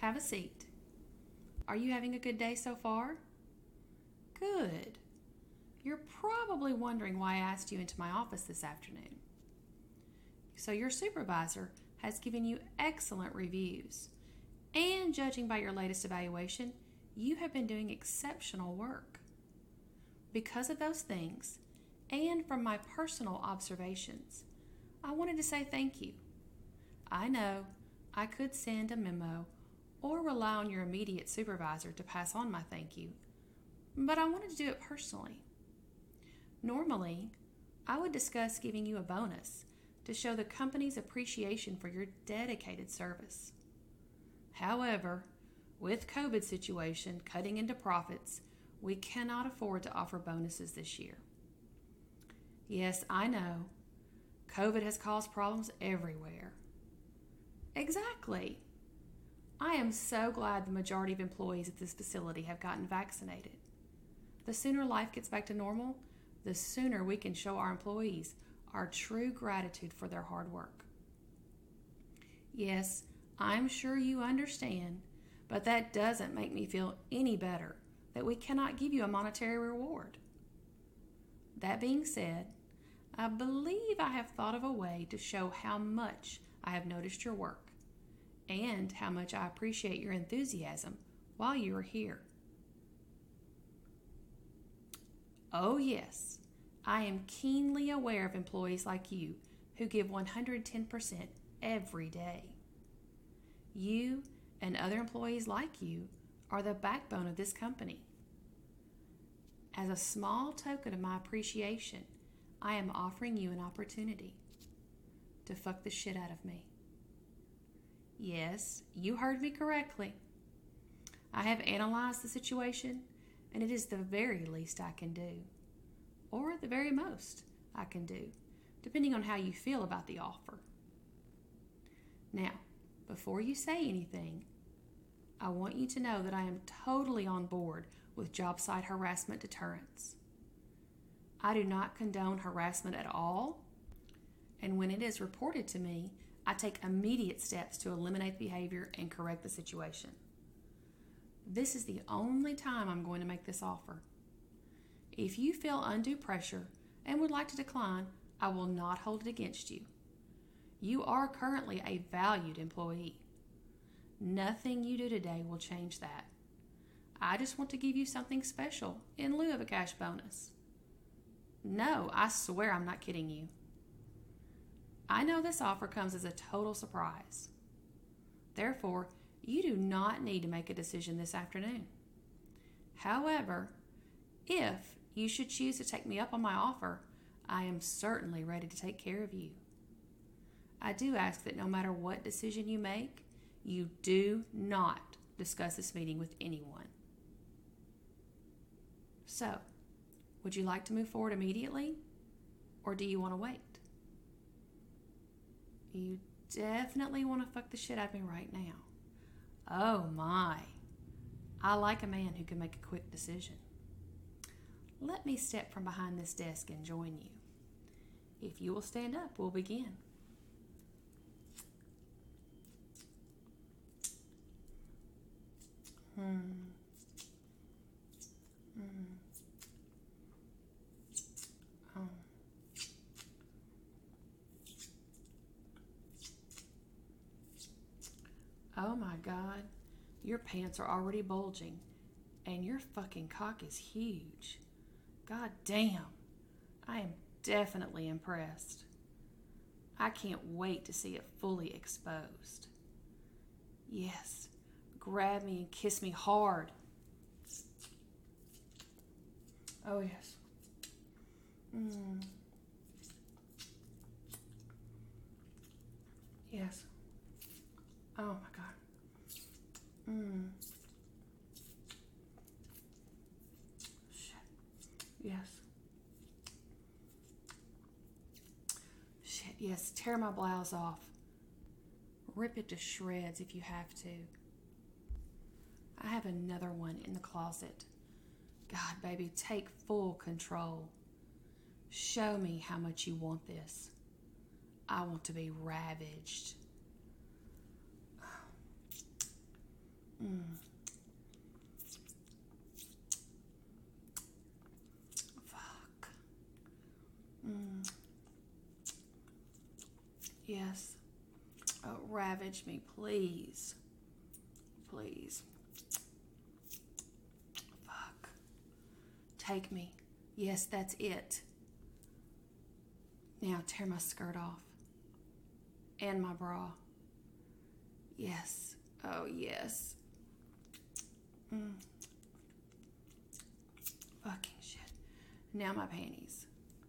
have a seat. Are you having a good day so far? Good. You're probably wondering why I asked you into my office this afternoon. So your supervisor has given you excellent reviews, and judging by your latest evaluation, you have been doing exceptional work. Because of those things, and from my personal observations, I wanted to say thank you. I know I could send a memo or rely on your immediate supervisor to pass on my thank you, but I wanted to do it personally. Normally, I would discuss giving you a bonus to show the company's appreciation for your dedicated service. However, with COVID situation cutting into profits, we cannot afford to offer bonuses this year. Yes, I know. COVID has caused problems everywhere. Exactly. I am so glad the majority of employees at this facility have gotten vaccinated. The sooner life gets back to normal, the sooner we can show our employees our true gratitude for their hard work. Yes, I'm sure you understand, but that doesn't make me feel any better that we cannot give you a monetary reward. That being said, I believe I have thought of a way to show how much I have noticed your work and how much I appreciate your enthusiasm while you are here. Oh yes, I am keenly aware of employees like you who give 110% every day. You and other employees like you are the backbone of this company. As a small token of my appreciation, I am offering you an opportunity to fuck the shit out of me. Yes, you heard me correctly. I have analyzed the situation, and it is the very least I can do, or the very most I can do, depending on how you feel about the offer. Now, before you say anything, I want you to know that I am totally on board with job site harassment deterrence. I do not condone harassment at all, and when it is reported to me, I take immediate steps to eliminate the behavior and correct the situation. This is the only time I'm going to make this offer. If you feel undue pressure and would like to decline, I will not hold it against you. You are currently a valued employee. Nothing you do today will change that. I just want to give you something special in lieu of a cash bonus. No, I swear I'm not kidding you. I know this offer comes as a total surprise. Therefore, you do not need to make a decision this afternoon. However, if you should choose to take me up on my offer, I am certainly ready to take care of you. I do ask that no matter what decision you make, you do not discuss this meeting with anyone. So, would you like to move forward immediately, or do you want to wait? You definitely want to fuck the shit out of me right now. Oh my. I like a man who can make a quick decision. Let me step from behind this desk and join you. If you will stand up, we'll begin. Oh my God, your pants are already bulging, and your fucking cock is huge. God damn, I am definitely impressed. I can't wait to see it fully exposed. Yes, grab me and kiss me hard. Oh yes. Yes. Oh my God. Shit. Yes. Shit, yes. Tear my blouse off. Rip it to shreds if you have to. I have another one in the closet. God, baby, take full control. Show me how much you want this. I want to be ravaged. Mm. Fuck. Mm. Yes. Oh, ravage me, please. Please. Fuck. Take me. Yes, that's it. Now tear my skirt off. And my bra. Yes. Oh, yes. Mm. Fucking shit. Now my panties.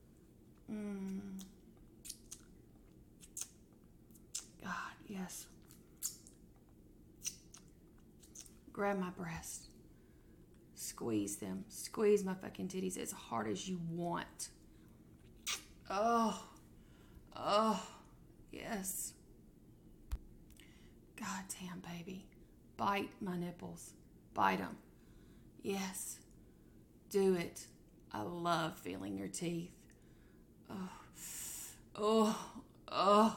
God, yes. Grab my breast. Squeeze them. Squeeze my fucking titties as hard as you want. Oh. Oh. Yes. God damn, baby. Bite my nipples. Bite them. Yes. Do it. I love feeling your teeth. Oh. Oh. Oh.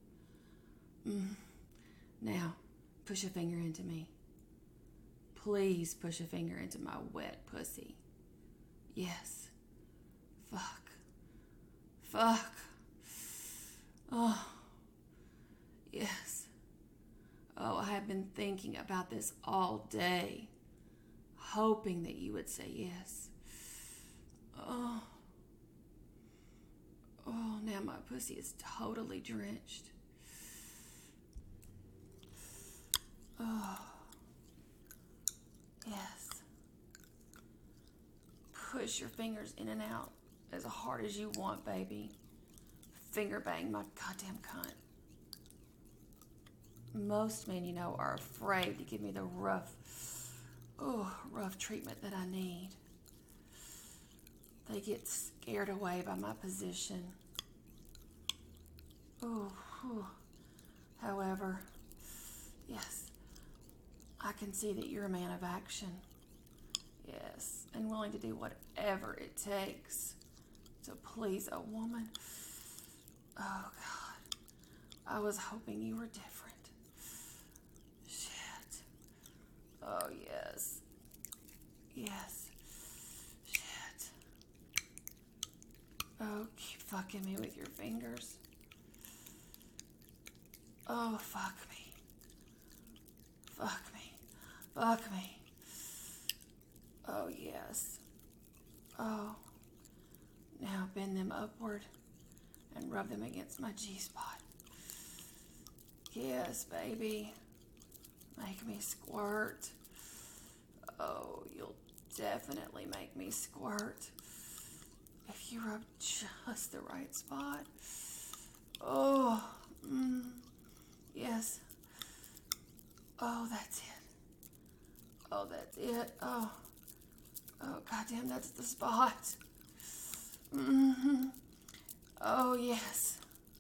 Now, push a finger into me. Please push a finger into my wet pussy. Yes. Fuck. Fuck. Oh. Yes. Oh, I have been thinking about this all day, hoping that you would say yes. Oh. Oh, now my pussy is totally drenched. Oh. Yes. Push your fingers in and out as hard as you want, baby. Finger bang my goddamn cunt. Most men, you know, are afraid to give me the rough treatment that I need. They get scared away by my position. However, yes, I can see that you're a man of action. Yes, and willing to do whatever it takes to please a woman. Oh, God. I was hoping you were different. Shit. Oh, yes. Yes. Shit. Oh, keep fucking me with your fingers. Oh, fuck me. Fuck me. Fuck me. Oh, yes. Oh. Now bend them upward and rub them against my G-spot. Yes, baby. Make me squirt. Oh, you'll definitely make me squirt if you rub just the right spot. Oh, yes. Oh, that's it. Oh, that's it. Oh, goddamn, that's the spot. Oh, yes.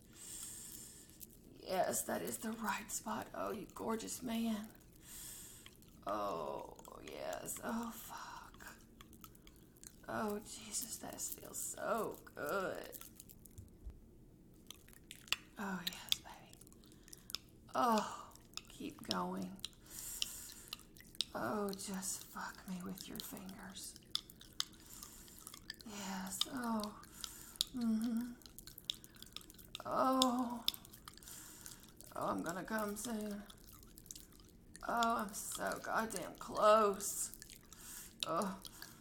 Yes, that is the right spot. Oh, you gorgeous man. Oh, yes. Oh, fuck. Oh, Jesus, that feels so good. Oh, yes, baby. Oh, keep going. Oh, just fuck me with your fingers. Yes. Oh. Oh. Oh, I'm gonna come soon. Oh, I'm so goddamn close. Oh.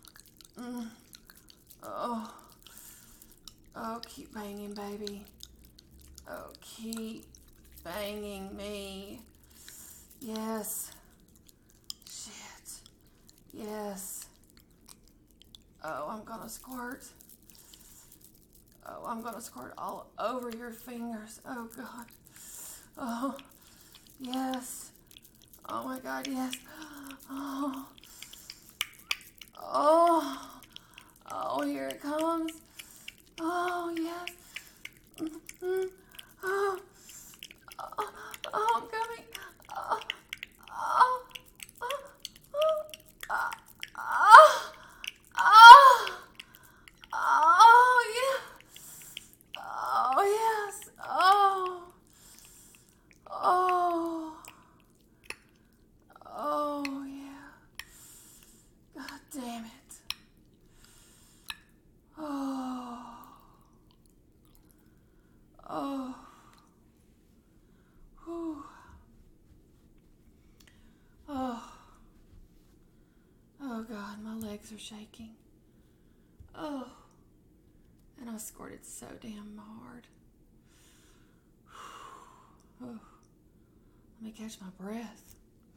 Oh. Oh, keep banging, baby. Oh, keep banging me. Yes. Shit. Yes. Oh, I'm gonna squirt. Oh, I'm gonna squirt all over your fingers. Oh, God. Oh, yes. Oh, my God, yes. Oh. Oh. Oh, here it comes. Oh, yes. Oh. Oh, I'm coming. Oh. Oh. Oh. Oh. Oh. Oh. Oh, yes. Oh, yes. Oh. Oh. Oh. shaking. Oh, and I squirted so damn hard. Oh, let me catch my breath.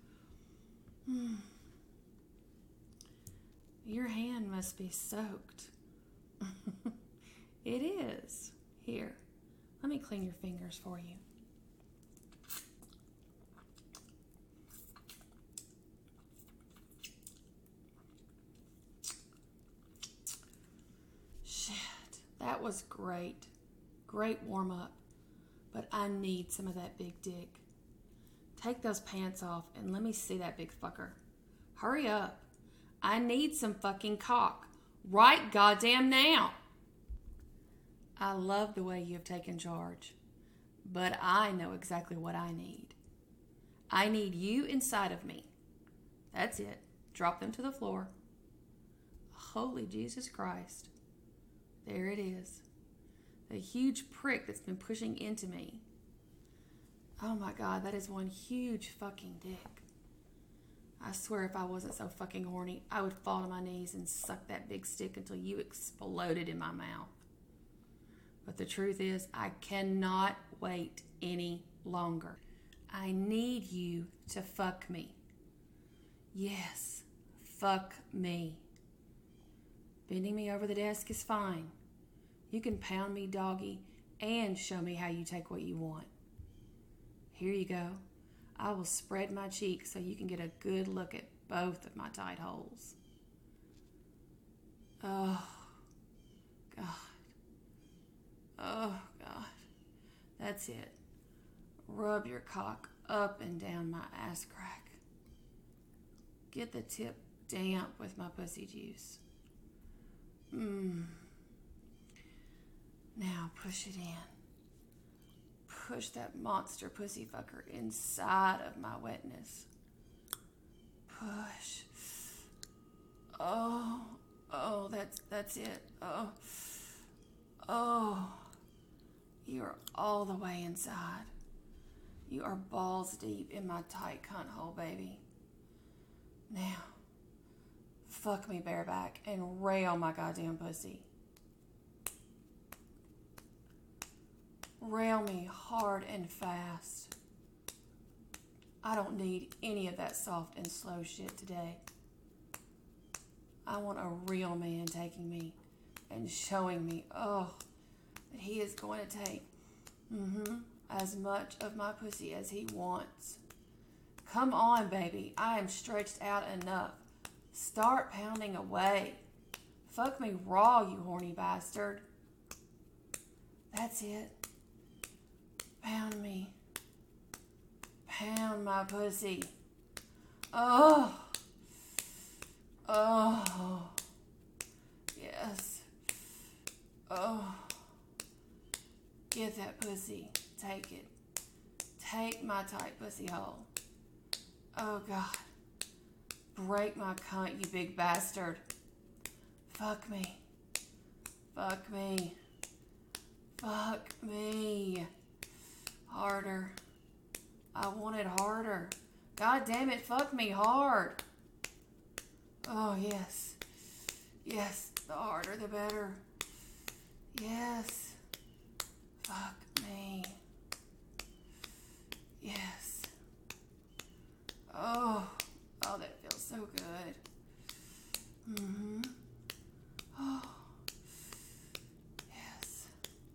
Your hand must be soaked. It is. Here, let me clean your fingers for you. Shit, that was great. Great warm up. But I need some of that big dick. Take those pants off and let me see that big fucker. Hurry up. I need some fucking cock. Right goddamn now. I love the way you have taken charge. But I know exactly what I need. I need you inside of me. That's it. Drop them to the floor. Holy Jesus Christ. There it is. The huge prick that's been pushing into me. Oh my God, that is one huge fucking dick. I swear if I wasn't so fucking horny, I would fall to my knees and suck that big stick until you exploded in my mouth. But the truth is, I cannot wait any longer. I need you to fuck me. Yes, fuck me. Bending me over the desk is fine. You can pound me, doggy, and show me how you take what you want. Here you go. I will spread my cheeks so you can get a good look at both of my tight holes. Oh, God. Oh, God. That's it. Rub your cock up and down my ass crack. Get the tip damp with my pussy juice. Now push it in. Push that monster pussy fucker inside of my wetness. Push. Oh, that's it. Oh, you're all the way inside. You are balls deep in my tight cunt hole, baby. Now, fuck me bareback and rail my goddamn pussy. Rail me hard and fast. I don't need any of that soft and slow shit today. I want a real man taking me and showing me, that he is going to take as much of my pussy as he wants. Come on, baby. I am stretched out enough. Start pounding away. Fuck me raw, you horny bastard. That's it. Pound me. Pound my pussy. Oh. Yes. Oh. Get that pussy. Take it. Take my tight pussy hole. Oh, God. Break my cunt, you big bastard. Fuck me. Fuck me. Fuck me. Harder. I want it harder. God damn it, fuck me hard. Oh, yes. Yes, the harder the better. Yes. Fuck me. Yes. Oh, that feels so good. Oh, yes.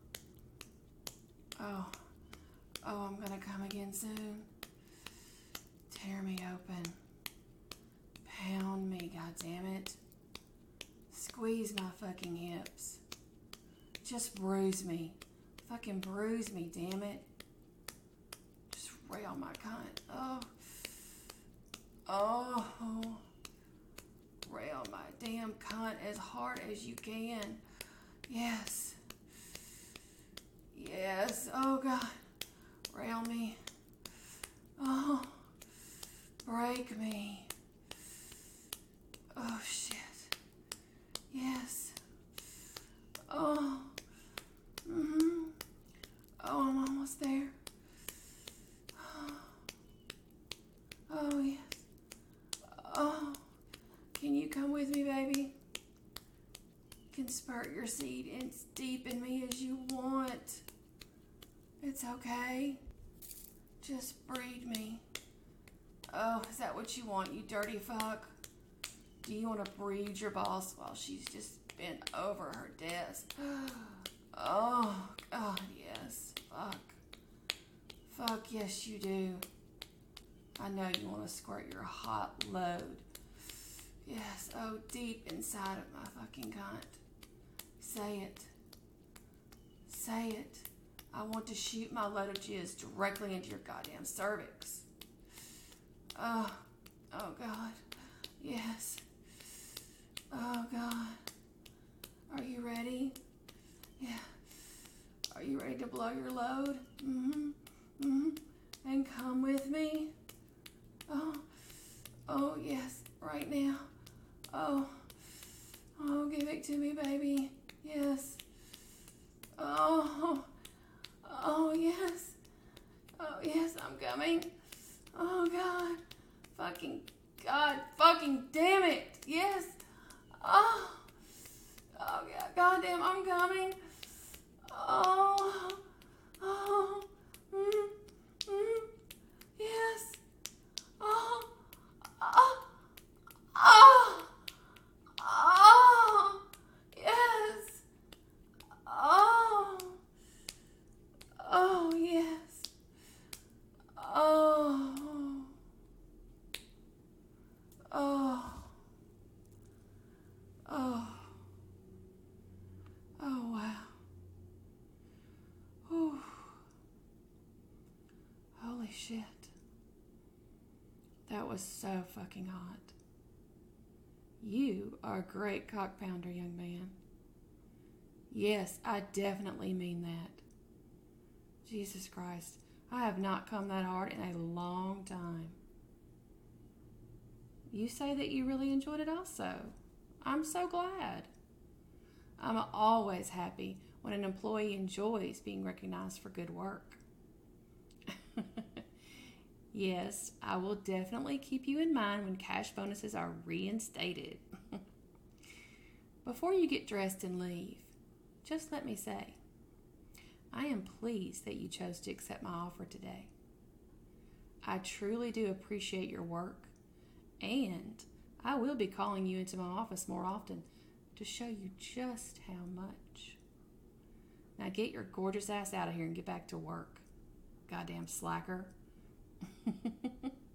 Oh, I'm gonna come again soon. Tear me open. Pound me, goddammit. Squeeze my fucking hips. Just bruise me. Fucking bruise me, damn it. Just rail my cunt. Oh. Rail my damn cunt as hard as you can. Yes. Yes. Oh, God. Rail me. Oh. Break me. Oh, shit. Yes. Oh. Oh, I'm almost there. Oh, yes. Oh. Can you come with me, baby? seat as deep in me as you want. It's okay. Just breed me. Oh, is that what you want, you dirty fuck? Do you want to breed your boss while she's just bent over her desk? Oh, God, yes. Fuck. Fuck, yes, you do. I know you want to squirt your hot load. Yes, oh, deep inside of my fucking cunt. Say it. Say it. I want to shoot my load of jizz directly into your goddamn cervix. Oh, oh, God. Yes. Oh, God. Are you ready? Yeah. Are you ready to blow your load? Mm-hmm. Mm-hmm. And come with me? Oh. Oh, yes. Right now. Oh. Oh, give it to me, baby. Yes. Oh. Oh, yes. Oh, yes, I'm coming. Oh, God. Fucking God. Fucking damn it. Yes. Oh. Oh, God. Goddamn, I'm coming. Oh. Oh. Yes. Oh. Oh. Oh. Oh. Yes. Oh. Oh, yes. Oh. Oh. Oh. Oh, wow. Whew. Holy shit. That was so fucking hot. You are a great cock pounder, young man. Yes, I definitely mean that. Jesus Christ, I have not come that hard in a long time. You say that you really enjoyed it also. I'm so glad. I'm always happy when an employee enjoys being recognized for good work. Yes, I will definitely keep you in mind when cash bonuses are reinstated. Before you get dressed and leave, just let me say, I am pleased that you chose to accept my offer today. I truly do appreciate your work, and I will be calling you into my office more often to show you just how much. Now get your gorgeous ass out of here and get back to work. Goddamn slacker.